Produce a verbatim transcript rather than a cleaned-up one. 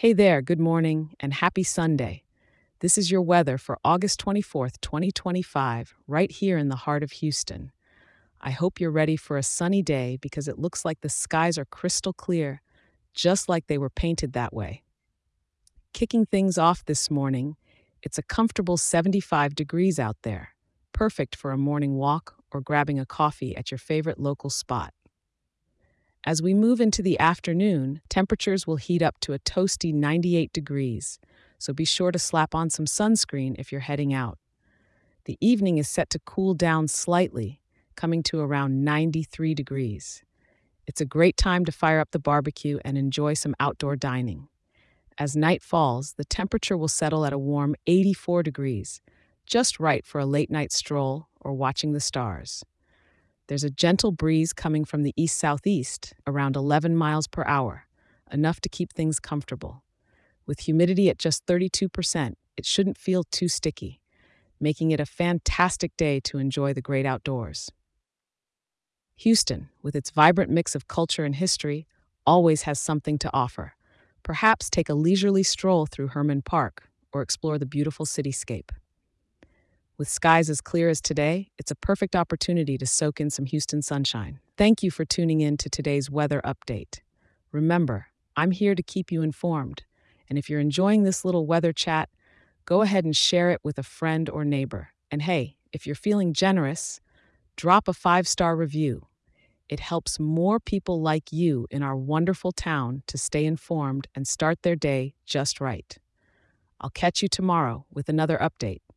Hey there, good morning, and happy Sunday. This is your weather for August twenty-fourth, twenty twenty-five, right here in the heart of Houston. I hope you're ready for a sunny day because it looks like the skies are crystal clear, just like they were painted that way. Kicking things off this morning, it's a comfortable seventy-five degrees out there, perfect for a morning walk or grabbing a coffee at your favorite local spot. As we move into the afternoon, temperatures will heat up to a toasty ninety-eight degrees, so be sure to slap on some sunscreen if you're heading out. The evening is set to cool down slightly, coming to around ninety-three degrees. It's a great time to fire up the barbecue and enjoy some outdoor dining. As night falls, the temperature will settle at a warm eighty-four degrees, just right for a late night stroll or watching the stars. There's a gentle breeze coming from the east-southeast, around eleven miles per hour, enough to keep things comfortable. With humidity at just thirty-two percent, it shouldn't feel too sticky, making it a fantastic day to enjoy the great outdoors. Houston, with its vibrant mix of culture and history, always has something to offer. Perhaps take a leisurely stroll through Herman Park or explore the beautiful cityscape. With skies as clear as today, it's a perfect opportunity to soak in some Houston sunshine. Thank you for tuning in to today's weather update. Remember, I'm here to keep you informed, and if you're enjoying this little weather chat, go ahead and share it with a friend or neighbor. And hey, if you're feeling generous, drop a five-star review. It helps more people like you in our wonderful town to stay informed and start their day just right. I'll catch you tomorrow with another update.